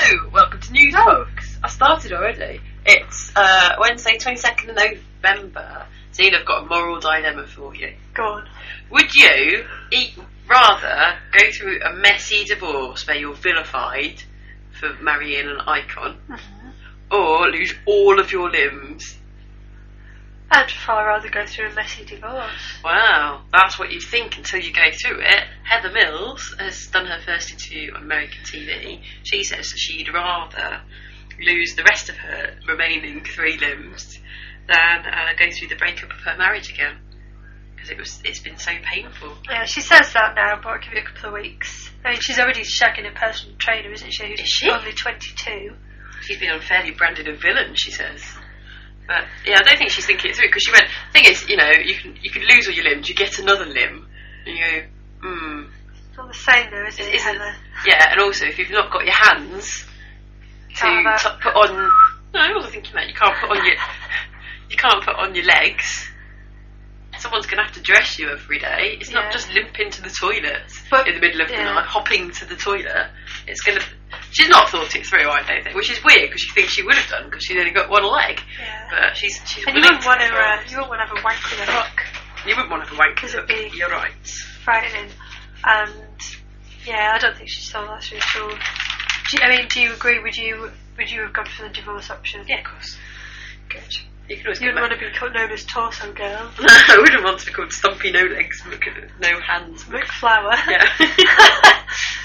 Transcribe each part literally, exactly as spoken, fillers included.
Hello, welcome to News Oh. Books. I started already. It's uh, Wednesday, twenty-second of November. Zena, I've got a moral dilemma for you. Go on. Would you eat, rather go through a messy divorce where you're vilified for marrying an icon, Mm-hmm. or lose all of your limbs? I'd far rather go through a messy divorce. Wow, that's what you think until you go through it. Heather Mills has done her first interview on American T V. She says that she'd rather lose the rest of her remaining three limbs than uh, go through the breakup of her marriage again, because it was it's been so painful. Yeah, she says that now, but I'll give it a couple of weeks. I mean, she's already shagging a personal trainer, isn't she? Who's Is she? only twenty-two. She's been unfairly branded a villain, she says. But yeah, I don't think she's thinking it through, because she went, thing is, you know, you can you can lose all your limbs, you get another limb, and you go, hmm. It's not the same though, is it, Isn't- Heather? Yeah, and also if you've not got your hands to Can't have t- put on, no, I wasn't thinking that. You can't put on your, you can't put on your legs. Someone's going to have to dress you every day. It's Yeah. not just limping to the toilet But- in the middle of yeah. the night, hopping to the toilet. It's going to. She's not thought it through, I don't think, which is weird because she thinks she would have done because she's only got one leg. Yeah. But she's she's. And you willing wouldn't want to, go uh, out. you wouldn't want to have a wank with a hook. You wouldn't want to have a wank 'Cause it'd be- You're right. Frightening. And yeah, I don't think she saw that through at all. Do you, I mean, do you agree? Would you would you have gone for the divorce option? Yeah, of course. Good. You can always You get wouldn't back. want to be co- known as Torso Girl. No, I wouldn't want to be called Stumpy No Legs, no hands. McFlower. Yeah.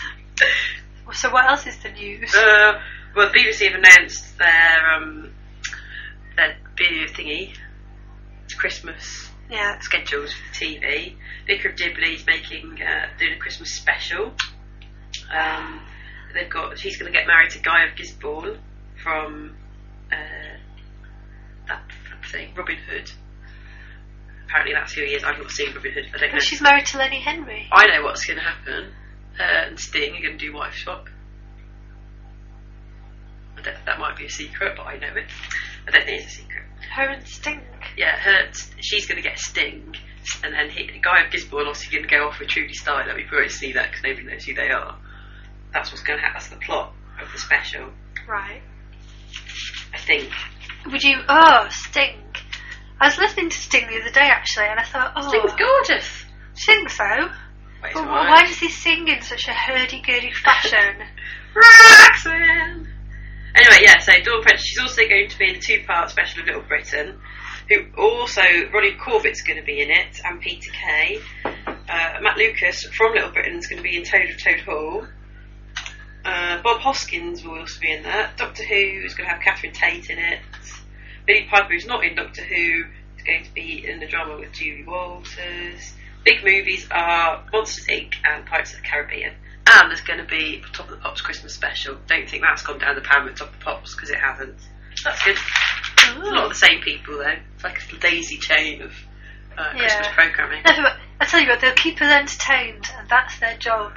So what else is the news? uh, well, the B B C have announced their um, their video thingy. It's Christmas yeah. schedules for the T V. Vicar of Dibley's making uh, doing a Christmas special. Um, they've got she's going to get married to Guy of Gisborne from uh, that thing, Robin Hood. Apparently that's who he is. I've not seen Robin Hood. I don't know. But she's married to Lenny Henry. I know what's going to happen. Her and Sting are going to do wife swap. I don't, that might be a secret, but I know it. I don't think it's a secret. Her and Sting. Yeah, her, she's going to get Sting, and then he, the guy of Gisborne obviously going to go off with Trudy Styler. We probably see that because nobody knows who they are. That's what's going to happen. That's the plot of the special, Right. I think. Would you... Oh, Sting. I was listening to Sting the other day, actually, and I thought, oh... Sting's gorgeous. Think so? Wait, But it's why alright. does he sing in such a hurdy-gurdy fashion? Roxanne! Anyway, yeah, so Dawn French, she's also going to be in a two-part special of Little Britain, who also, Ronnie Corbett's going to be in it, and Peter Kay. Uh, Matt Lucas from Little Britain is going to be in Toad of Toad Hall. Uh, Bob Hoskins will also be in that. Doctor Who is going to have Catherine Tate in it. Billy Piper, who's not in Doctor Who, is going to be in the drama with Julie Walters. Big movies are Monsters Incorporated and Pirates of the Caribbean. And there's going to be Top of the Pops Christmas special. Don't think that's gone down the pan with Top of the Pops, because it hasn't. That's good. It's not the same people though. It's like a daisy chain of uh, Yeah. Christmas programming. No, but I tell you what, they'll keep us entertained, and that's their job.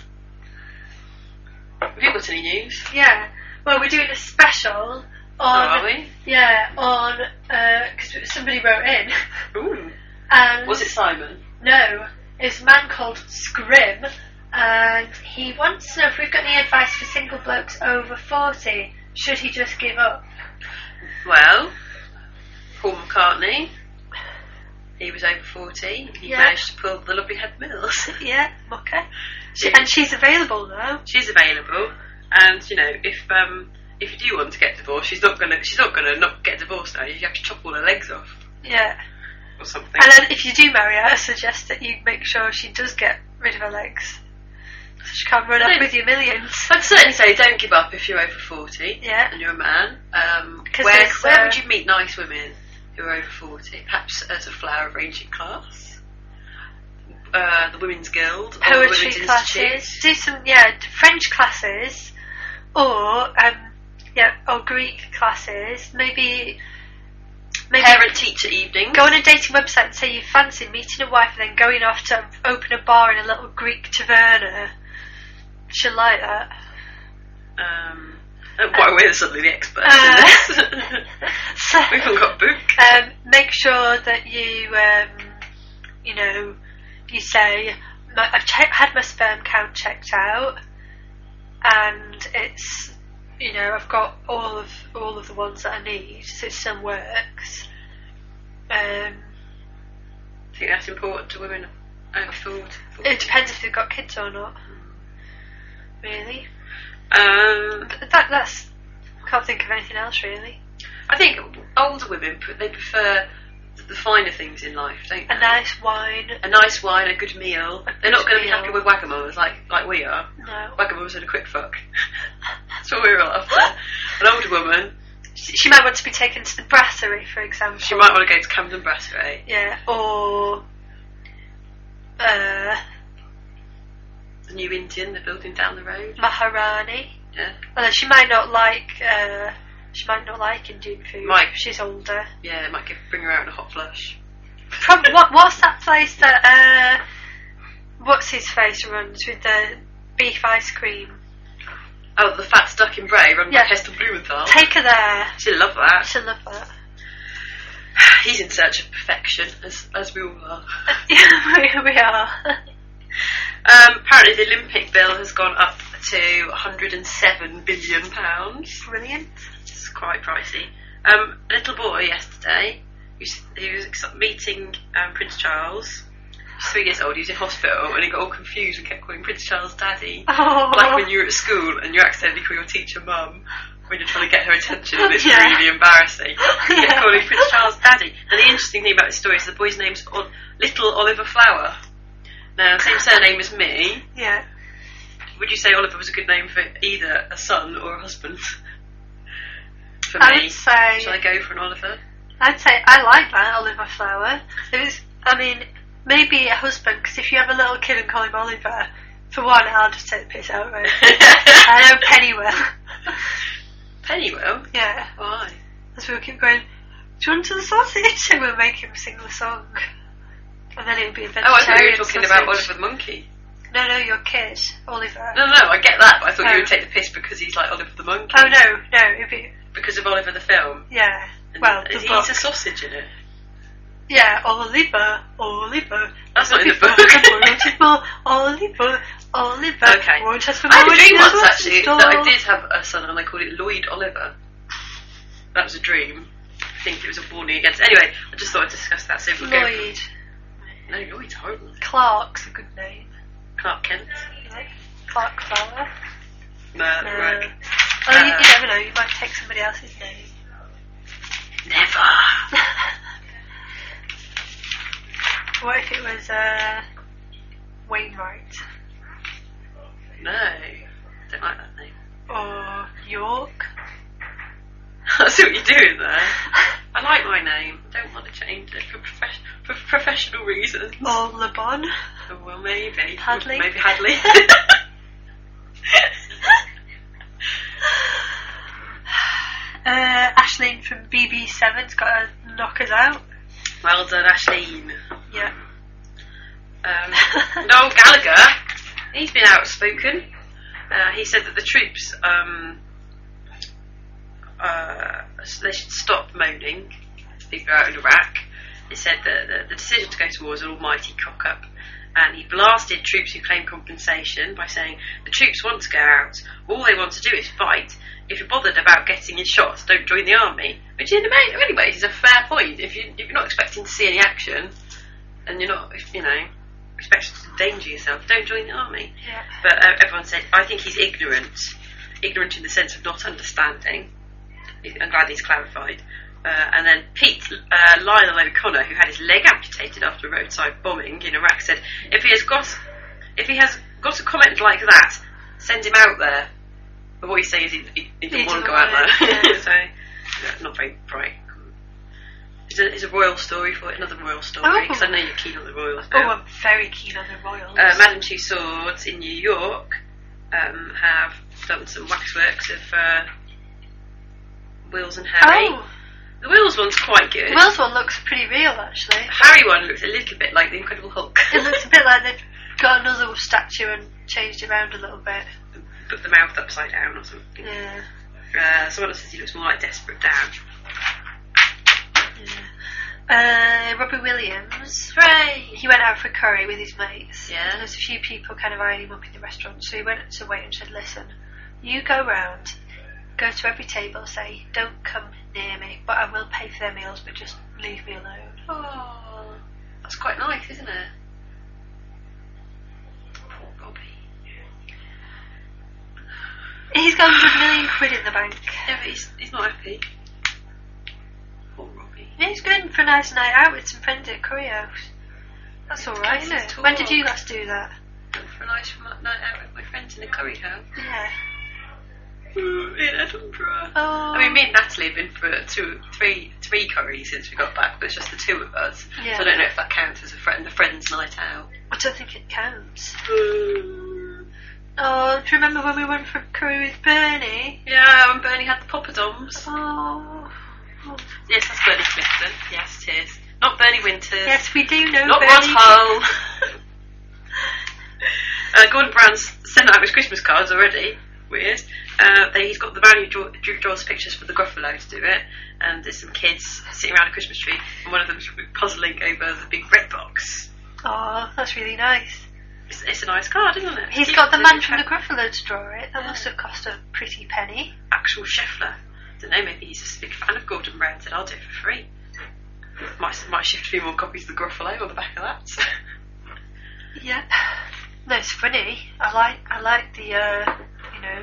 Have you got any news? Yeah. Well, we're doing a special on... Oh, are we? Yeah, on... Because somebody wrote in. Ooh. And Was it Simon? No, it's a man called Scrim, and he wants to know if we've got any advice for single blokes over forty. Should he just give up? Well, Paul McCartney. He was over forty. He Yeah. managed to pull the lovely Head Mills. Yeah, okay. She, Yeah. and she's available now. She's available, and you know, if um, if you do want to get divorced, she's not gonna she's not gonna not get divorced now. You have to chop all her legs off Yeah. or something. And then if you do marry her, I suggest that you make sure she does get rid of her legs. So she can't run No. off with your millions. I'd certainly say don't give up if you're over forty Yeah. and you're a man. Um, 'Cause where there's, where uh, would you meet nice women who are over forty? Perhaps as a flower arranging class, uh, the Women's Guild, or the Poetry Women's classes. Institute. Do some, yeah, French classes. Or, um, yeah, or Greek classes. Maybe... Maybe Parent teacher evening. go on a dating website and say you fancy meeting a wife and then going off to open a bar in a little Greek taverna. She'll like that. Um, oh, why we're suddenly the experts Uh, in this. So, We haven't got a book. um, make sure that you, um, you know, you say, "My- I've che- had my sperm count checked out, and it's you know, I've got all of all of the ones that I need, so it still works. Um, I think that's important to women over forty. It depends if they've got kids or not. Really. Um, that that's. Can't think of anything else really. I think older women they prefer the finer things in life, don't they? A nice wine. A nice wine, a good meal. A They're not good going to be meal. happy with Wagamama's like like we are. No. Wagamama's and a quick fuck. That's what we're all after. An older woman. She, she might want to be taken to the brasserie, for example. She might want to go to Camden Brasserie. Yeah, or uh, The New Indian, the building down the road. Maharani. Yeah. Although she might not like. Uh, she might not like Indian food. Might. If she's older. Yeah, it might give, bring her out in a hot flush. Probably. What? What's that place that? Uh, what's his face runs with the beef ice cream? Oh, the Fat Stuck in Bray, run Yeah. by Hester Blumenthal. Take her there. She'll love that. She'll love that. He's in search of perfection, as as we all are. Yeah, we, we are. Um, apparently, the Olympic bill has gone up to one hundred and seven billion pounds. Brilliant. It's quite pricey. Um, a little boy yesterday, he was, he was ex- meeting um, Prince Charles. He was three years old. He was in hospital, and he got all confused and kept calling Prince Charles Daddy. Oh. Like when you were at school and you accidentally call your teacher Mum when you're trying to get her attention, and it's Yeah. really embarrassing. He kept Yeah. calling Prince Charles Daddy. And the interesting thing about this story is the boy's name's Ol- Little Oliver Flower. Now, same surname as me. Yeah. Would you say Oliver was a good name for either a son or a husband? For I me, would say. shall I go for an Oliver? I'd say I like that Oliver Flower. It was. I mean, maybe a husband, because if you have a little kid and call him Oliver, for one, I'll just take the piss out of it. I know Penny will. Penny will? Yeah. Why? As we'll keep going, do you want the sausage? And we'll make him sing the song. And then it would be a Oh, vegetarian I thought you were talking sausage. about Oliver the Monkey. No, no, your kid, Oliver. No, no, I get that, but I thought No. you would take the piss because he's like Oliver the Monkey. Oh, no, no, it'd be, Because of Oliver the film. yeah. And Well, he the book. eats a sausage in it. Yeah, Oliver, Oliver. That's not in the Oliver, book. Oliver, Oliver. Okay. Won't just I had a remember dream the once grocery actually store. that I did have a son and I called it Lloyd Oliver. That was a dream. I think it was a warning against. Anyway, I just thought I'd discuss that. So we'll go Lloyd. for- No, Lloyd's horrible. Clark's a good name. Clark Kent. Yeah. Clark Flower. No, No. right. Well, you, Uh, you never know, you might take somebody else's name. Never. What if it was, uh, Wainwright? No, don't like that name. Or York? I see what you're doing there. I like my name. I don't want to change it for, profes- for professional reasons. Or Le Bon? Oh, well, maybe. Hadley? Maybe Hadley. Uh, Ashleen from B B seven's got to knock us out. Well done, Ashleen. Yeah. Um, Noel Gallagher, he's been outspoken. Uh, he said that the troops, um, uh, they should stop moaning. People out in Iraq. He said that the, the decision to go to war is an almighty cock-up. And he blasted troops who claim compensation by saying, the troops want to go out. All they want to do is fight. If you're bothered about getting in shots, don't join the army. Which in many ways is a fair point. If, you, if you're not expecting to see any action, and you're not, you know, expecting to endanger yourself, don't join the army. Yeah. But uh, everyone said, I think he's ignorant. Ignorant in the sense of not understanding. I'm glad he's clarified. Uh, and then Pete, uh, Lionel O'Connor, who had his leg amputated after a roadside bombing in Iraq, said, if he has got, if he has got a comment like that, send him out there. But what he's saying is he, he, he didn't He want to didn't go out want there. it, yeah. So, yeah, not very bright. Is a, is a royal story for it, another royal story, Oh. because I know you're keen on the royals Oh, now. I'm very keen on the Royals. Uh, Madame Two Swords in New York um, have done some waxworks of uh, Wills and Harry. Oh, The Wills one's quite good. the Wells one looks pretty real, actually. The Harry one looks a little bit like the Incredible Hulk. It looks a bit like they've got another statue and changed it around a little bit. Put the mouth upside down or something. Yeah. Uh, someone else says he looks more like Desperate Dan. Yeah. Uh, Robbie Williams. Hooray! He went out for curry with his mates. Yeah. And there's a few people kind of eyeing him up in the restaurant, so he went to wait and said, listen, you go round, go to every table, say, don't come near me, but I will pay for their meals, but just leave me alone. Oh, that's quite nice, isn't it? Poor Robbie. He's got a hundred million quid in the bank. Yeah, but he's, he's not happy. Poor Robbie. Yeah, he's going for a nice night out with some friends at Curry House. That's alright, isn't it? When did you last do that? For a nice night out with my friends in a Curry House. Yeah. In Edinburgh. Oh. I mean, me and Natalie have been for two, three, three curries since we got back, but it's just the two of us. Yeah. So I don't know if that counts as a friend, a friend's night out. I don't think it counts. Oh, do you remember when we went for curry with Bernie? Yeah, when Bernie had the poppadoms. Oh. Yes, that's Bernie Clifton. Yes, it is. Not Bernie Winters. Yes, we do know Not Bernie. Rod Hull. uh, Gordon Brown's sent out his Christmas cards already. Weird. Uh, they, he's got the man who draw, drew, draws pictures for the Gruffalo to do it, and there's some kids sitting around a Christmas tree, and one of them's puzzling over the big red box. Oh, that's really nice. It's, it's a nice card, isn't it? He's Cute. got the man from the Gruffalo to draw it. That must have cost a pretty penny. Actual Scheffler. I don't know, maybe he's a big fan of Gordon Brown, said I'll do it for free. Might, might shift a few more copies of the Gruffalo on the back of that. Yeah. No, it's funny. I like I like the, uh, you know...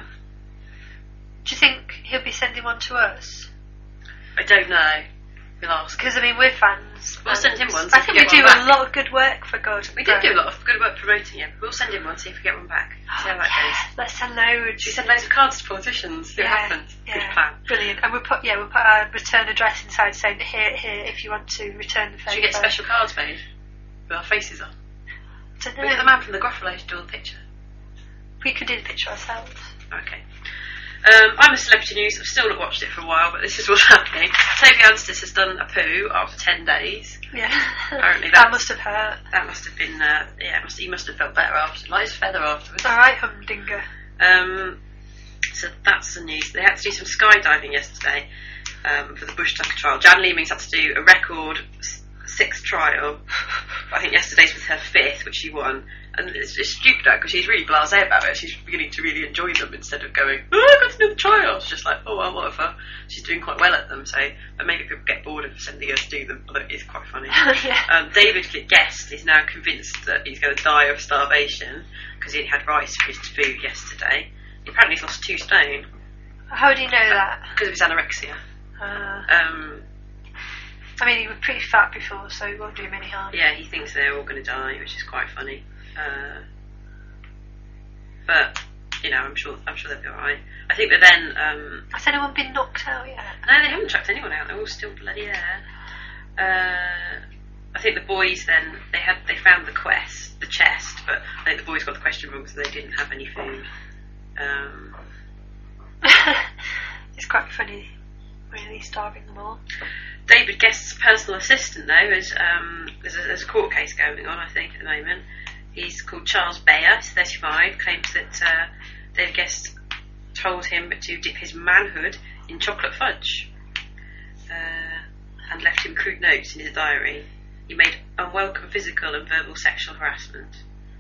Do you think he'll be sending one to us? I don't know. We'll ask. Because, I mean, we're fans. We'll send him one. I think we do a lot of good work for God. We did do a lot of good work promoting him. We'll send him one, see if we get one back. See how that yeah, goes. Let's send loads. Should we send loads of cards to politicians? See yeah, what happens. Yeah. Good plan. Brilliant. And we'll put, yeah, we'll put our return address inside saying, here, here, if you want to return the favour. Should we get special cards made with our faces on? Don't know. We get the man from the Gruffalo to draw the picture. We could do the picture ourselves. Okay. Um, I'm a Celebrity News. I've still not watched it for a while, but this is what's happening. Toby Anstice has done a poo after ten days. Yeah. Apparently that must have hurt. That must have been, uh, yeah, must, he must have felt better after. Like his feather afterwards. Alright, humdinger. Um, so that's the news. They had to do some skydiving yesterday um, for the Bush Tucker trial. Jan Leemings had to do a record s- sixth trial. I think yesterday's was her fifth, which she won. And it's, it's stupid because she's really blasé about it. She's beginning to really enjoy them instead of going, oh, I got to do the trials. She's just like, oh, well, whatever. She's doing quite well at them, so but maybe people get bored of sending her to do them, although it is quite funny. Yeah. Um, David Guest is now convinced that he's going to die of starvation because he had rice for his food yesterday. Apparently he's lost two stone. How do you know that? Because of his anorexia. Uh, Um, I mean, he was pretty fat before, so it won't do him any harm. yeah, he thinks they're all going to die, which is quite funny. Uh, but you know, I'm sure I'm sure they'll be alright. I think that then um, Has anyone been knocked out yet? no, they haven't chucked anyone out. They're all still bloody there. Uh, I think the boys then they had they found the quest, the chest, but I think the boys got the question wrong, so they didn't have any food. Um, It's quite funny, really starving them all. David Guest's personal assistant, though, is um, there's, a, there's a court case going on, I think, at the moment. He's called Charles Bayer, he's thirty-five, claims that uh, David Guest told him to dip his manhood in chocolate fudge uh, and left him crude notes in his diary. He made unwelcome physical and verbal sexual harassment.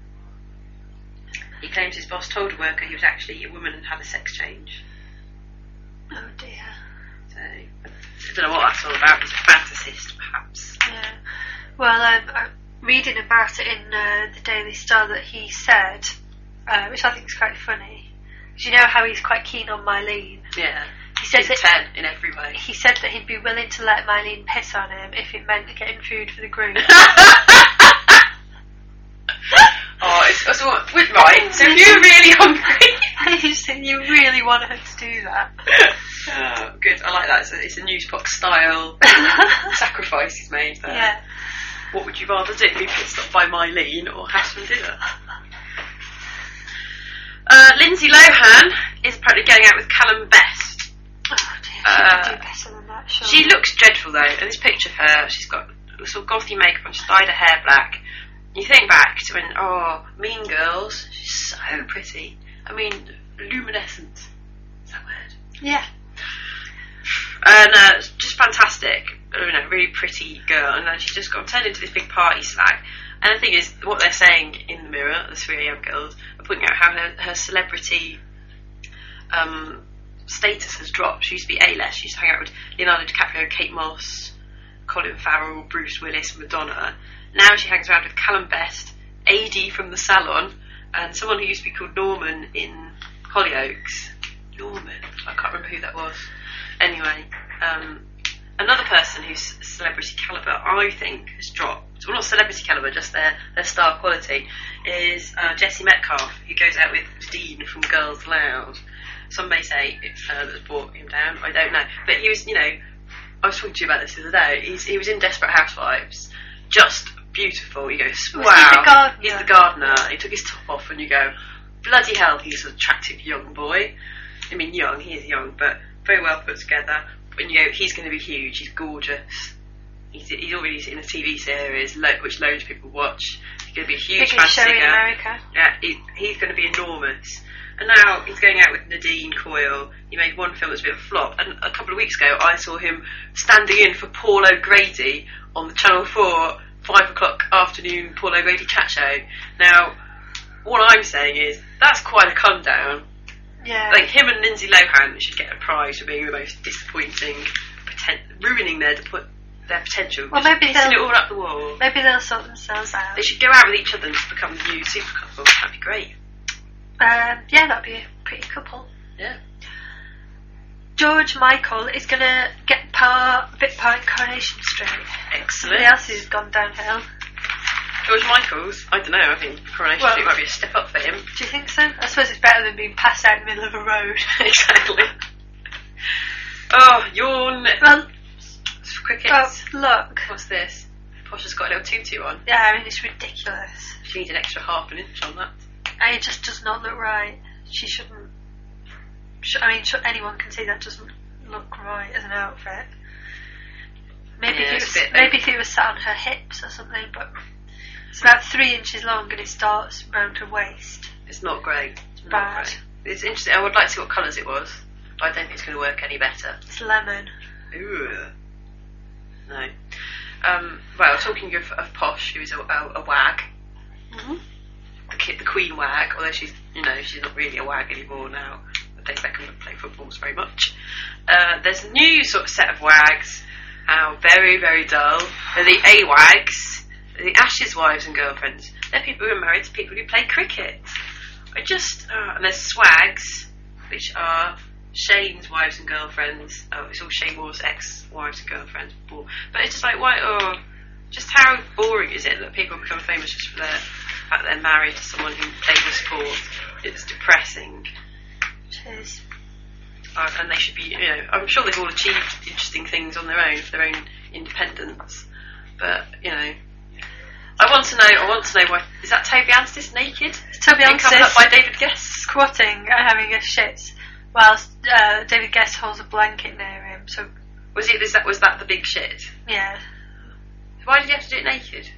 He claims his boss told a worker he was actually a woman and had a sex change. Oh dear. So, I don't know what that's all about. He's a fantasist, perhaps. Yeah. Well, um, I'm reading about it in uh, the Daily Star that he said, uh, which I think is quite funny. Because you know how he's quite keen on Mylene. Yeah. He said He's that ten in every way. he said that he'd be willing to let Mylene piss on him if it meant getting food for the group. Oh, it's, it's all with right. So if you're really hungry, He said you really want her to do that. oh, good. I like that. It's a, it's a newsbox style sacrifice he's made there. Yeah. What would you rather do? Be pissed off by Mylene or have some dinner? Uh, Lindsay Lohan is apparently going out with Callum Best. Oh dear, she Uh, could do better than that, sure. She looks dreadful though. In this picture of her, she's got sort of gothy makeup and she's dyed her hair black. You think back to when, oh, Mean Girls, she's so pretty. I mean, luminescent. Is that word? Yeah. And uh, just fantastic, you know, really pretty girl. And then she's just got turned into this big party slag. And the thing is, what they're saying in the Mirror, the three A M girls, are pointing out how her, her celebrity um, status has dropped. She used to be A-list. She used to hang out with Leonardo DiCaprio, Kate Moss, Colin Farrell, Bruce Willis, Madonna. Now she hangs around with Callum Best, A D from The Salon, and someone who used to be called Norman in Hollyoaks. Norman, I can't remember who that was. Anyway, um, another person who's celebrity calibre, I think, has dropped. Well, not celebrity calibre, just their, their star quality, is uh, Jesse Metcalfe, who goes out with Dean from Girls Loud. Some may say it's her that's brought him down, I don't know. But he was, you know, I was talking to you about this the other day, He's, he was in Desperate Housewives, just beautiful. You go, wow, Was he the gardener? He's the gardener. He took his top off and you go, bloody hell, he's an attractive young boy. I mean, young, he is young, but very well put together. And you go, he's going to be huge, he's gorgeous. He's, he's already in a T V series, lo- which loads of people watch. He's going to be a huge fan Biggest show in singer. America. Yeah, he, he's going to be enormous. And now he's going out with Nadine Coyle. He made one film that's a bit of a flop. And a couple of weeks ago, I saw him standing in for Paul O'Grady on the Channel four five o'clock afternoon Paul O'Grady chat show. Now, what I'm saying is, that's quite a come down. Yeah. Like, him and Lindsay Lohan should get a prize for being the most disappointing, poten- ruining their de- their potential. Well, maybe pissing they'll- it all up the wall. Maybe they'll sort themselves out. They should go out with each other and just become the new super couple. That'd be great. Um, yeah, that'd be a pretty couple. Yeah. George Michael is going to get part, bit part in Coronation Street. Excellent. Everybody else has gone downhill. George Michaels, I don't know, I think Coronation Well- Street might be a step up for him. Do you think so? I suppose it's better than being passed out in the middle of a road. Exactly. Oh, yawn. Well, Crickets. oh, look. What's this? Posh has got a little tutu on. Yeah, I mean, it's ridiculous. She needs an extra half an inch on that. And it just does not look right. She shouldn't. Sh- I mean, sh- anyone can see that doesn't look right as an outfit. Maybe Yeah, if it it's was, a bit- maybe if it was sat on her hips or something, but it's about three inches long and it starts round her waist. It's not great. It's not Bad. great. It's interesting. I would like to see what colours it was, but I don't think it's going to work any better. It's lemon. Ooh. No. Um, well, talking of, of Posh, who is a, a, a wag, Mm-hmm. the, kid, the Queen wag, although she's, you know, she's not really a wag anymore now. Dave Beckham doesn't play footballs very much. Uh, there's a new sort of set of wags, uh, very, very dull. They're the A-wags, the Ash's wives and girlfriends. They're people who are married to people who play cricket. I just, uh, and there's swags, which are Shane's wives and girlfriends. Oh, it's all Shane Moore's ex-wives and girlfriends. But it's just like, why, oh, just how boring is it that people become famous just for their fact that they're married to someone who plays a sport? It's depressing. Cheers. Uh, and they should be, you know, I'm sure they've all achieved interesting things on their own for their own independence. But, you know, I want to know, I want to know why, is that Toby Anstis naked? Toby Being covered up Anstis by David Guest? squatting and having a shit whilst uh, David Guest holds a blanket near him. So, Was it, is that, was that the big shit? yeah. Why did you have to do it naked?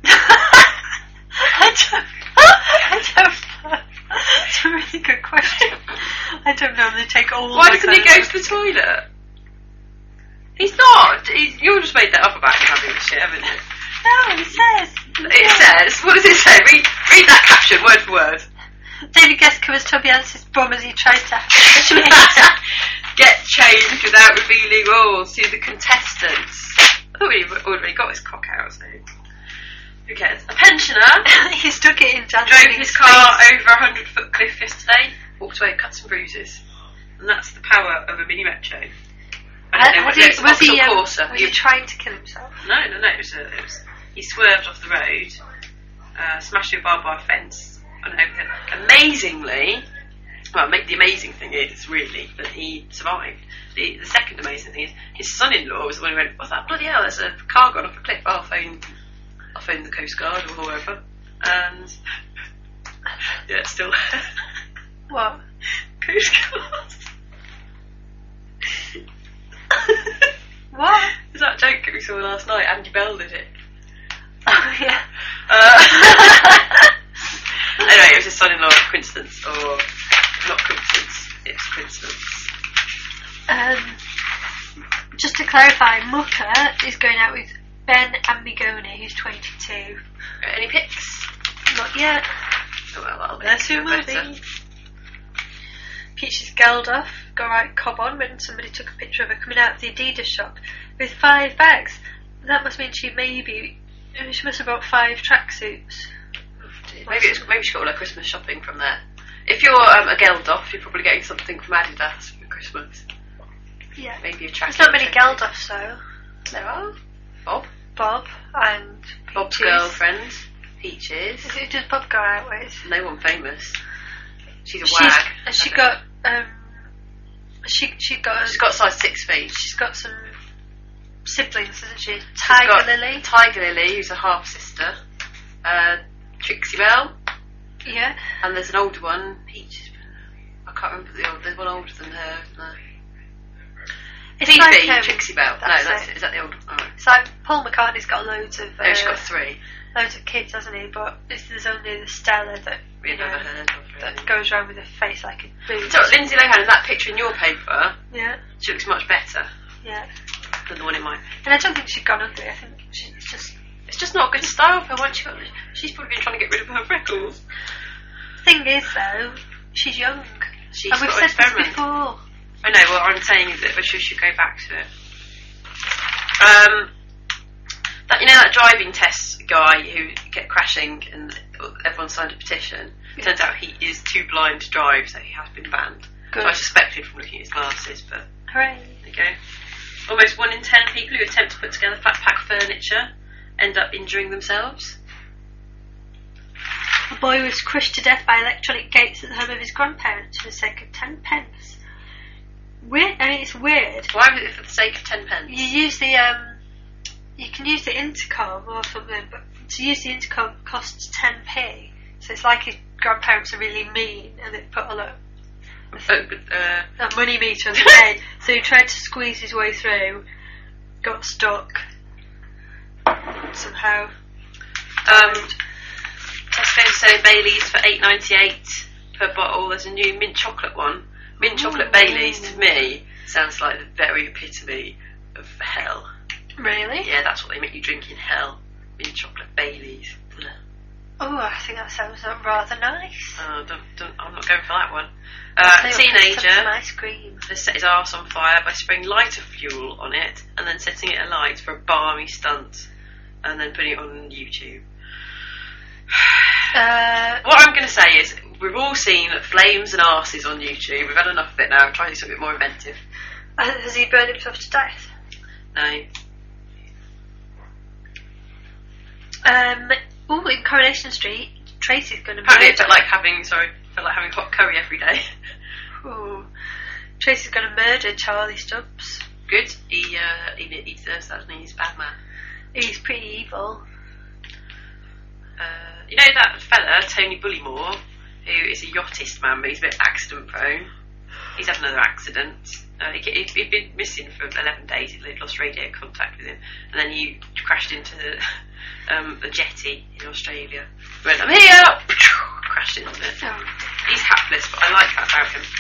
I don't, I don't know. It's a really good question. I don't know. They take all Why my doesn't he go clothes to the toilet? He's not. He's, you all just made that up about him having the shit, haven't you? No, it says. It says, what does it say? Read, read that caption, word for word. David Guest covers Toby Anstis' bum as he tries to Get changed without revealing all to the contestants. I thought he'd already got his cock out, so who cares? A pensioner he stuck it in Jan drove Stevens' his car face. over a hundred foot cliff yesterday, walked away, cut some bruises, and that's the power of a mini metro. I don't know Uh, what was he, it's was he, um, Corsa. was he trying to kill himself? No, no, no. It was, a, it was he swerved off the road, uh, smashed through a barbed wire fence, and over. Amazingly, well, the amazing thing is really that he survived. The, the second amazing thing is his son-in-law was the one who went, "What's that? Bloody hell! There's a car gone off a cliff. I'll phone, I'll phone the Coast Guard or whoever." And yeah, it's still there. What? Coast Guard. What? Is that joke that we saw last night? Andy Bell did it. Oh, yeah. Uh, anyway, it was his son-in-law, coincidence, or not coincidence, it's coincidence. Um, just to clarify, Mucker is going out with Ben Amigoni, who's twenty-two. Uh, any pics? Not yet. Oh, well, that'll That's make who it will better. be. Peaches Geldof go right cob on when somebody took a picture of her coming out of the Adidas shop with five bags. That must mean she maybe she must have bought five tracksuits. Maybe it's, maybe she got all her Christmas shopping from there. If you're um, a Geldof, you're probably getting something from Adidas for Christmas. Yeah. Maybe a track. There's not many Geldofs though. There are. Bob. Bob and Peaches. Bob's girlfriend, Peaches. Who does Bob go out with? No one famous. She's a She's, wag. Has she got um she she got She's got size six feet. she's got some siblings, hasn't she? She's Tiger got Lily. Tiger Lily, who's a half sister. Uh, Trixie Belle. Yeah. And there's an older one, Peaches. I can't remember the old. There's one older than her. No. It's Phoebe, like, um, Trixie Belle. that's no, that's it. it. Is that the old? Oh. It's like Paul McCartney's got loads of uh, No, she's got three. loads of kids, hasn't he? But it's, there's only the Stella that We you know, never heard of. Really. that goes around with a face like a boob. So Lindsay Lohan in that picture in your paper, Yeah, she looks much better yeah. than the one in mine. And I don't think she's gone ugly. I think she's just. It's just not a good style for her. Once she got, she's probably been trying to get rid of her freckles. Thing is though, she's young. She's and we've got said to this experiment. before. I know. What I'm saying is that we should, should go back to it. Um, that you know that driving test guy who kept crashing and everyone signed a petition. Yeah. Turns out he is too blind to drive, so he has been banned. Good. So I suspected from looking at his glasses, but Hooray. there you go. Almost one in ten people who attempt to put together flat pack furniture end up injuring themselves. A boy was crushed to death by electronic gates at the home of his grandparents for the sake of ten pence. Weird. I mean, it's weird. Why was it for the sake of ten pence? You use the um, you can use the intercom or something, but to use the intercom costs ten p. So it's like his grandparents are really mean, and they put a lot Uh, uh, a money meter on the gate. So he tried to squeeze his way through, got stuck somehow. um, Tesco say Baileys for eight ninety eight per bottle. There's a new mint chocolate one. Mint chocolate Ooh. Baileys to me sounds like the very epitome of hell. Really? Yeah, that's what they make you drink in hell. Mint chocolate Baileys. Oh, I think that sounds rather nice. Oh, don't, don't, I'm not going for that one. I'll Uh, tell you what, put some teenager ice cream. has set his arse on fire by spraying lighter fuel on it and then setting it alight for a balmy stunt and then putting it on YouTube. Uh, What I'm going to say is, we've all seen flames and arses on YouTube. We've had enough of it now. I'm trying to do something more inventive. has he burned himself to death? No. Um, oh, in Coronation Street, Tracy's going to Apparently murder. it felt like having, sorry, felt like having hot curry every day. Ooh. Tracy's going to murder Charlie Stubbs. Good. He, uh, he, he deserves that, doesn't he? He's a bad man. He's pretty evil. Uh, you know that fella, Tony Bullymore, who is a yachtist man, but he's a bit accident prone. He's had another accident. Uh, he, he'd, he'd been missing for eleven days. He'd lost radio contact with him, and then he crashed into the, um, the jetty in Australia. Went, I'm here! Crashed into it. Oh. He's hapless, but I like that about him.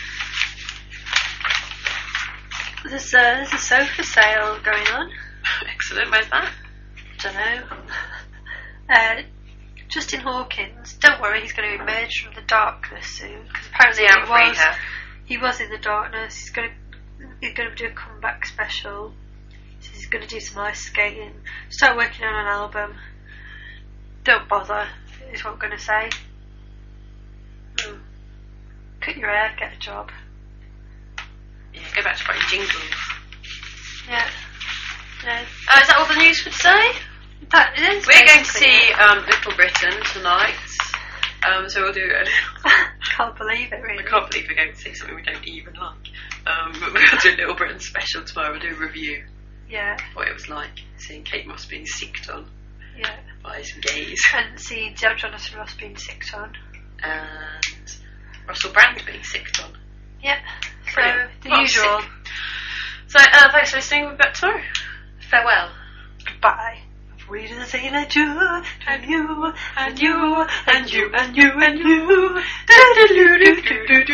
There's, uh, there's a sofa sale going on. Excellent. Where's that? Don't know. Uh, Justin Hawkins. Don't worry, he's going to emerge from the darkness soon. Because apparently Is he out he of was. rehab? He was in the darkness. He's going to. He's going to do a comeback special. So he's going to do some ice skating. Start working on an album. Don't bother. Is what I'm going to say. Mm. Cut your hair. Get a job. Yeah, go back to writing jingles. Yeah. No. Uh, is that all the news for today? That is. We're going to basically see it. um, Little Britain tonight. Um, so we'll do it. Can't believe it, really. I can't believe we're going to see something we don't even like. Um, but we're going to do a Little Britain special tomorrow. We'll do a review Yeah. of what it was like seeing Kate Moss being sicked on Yeah. by some gays. And see Deb Jonathan Ross being sicked on. And Russell Brand being sicked on. Yeah. So, Brilliant. the Well, usual. sick. So, uh, thanks for listening. We'll be back tomorrow. Farewell. Goodbye. We just say that you and you and you and you and you and you.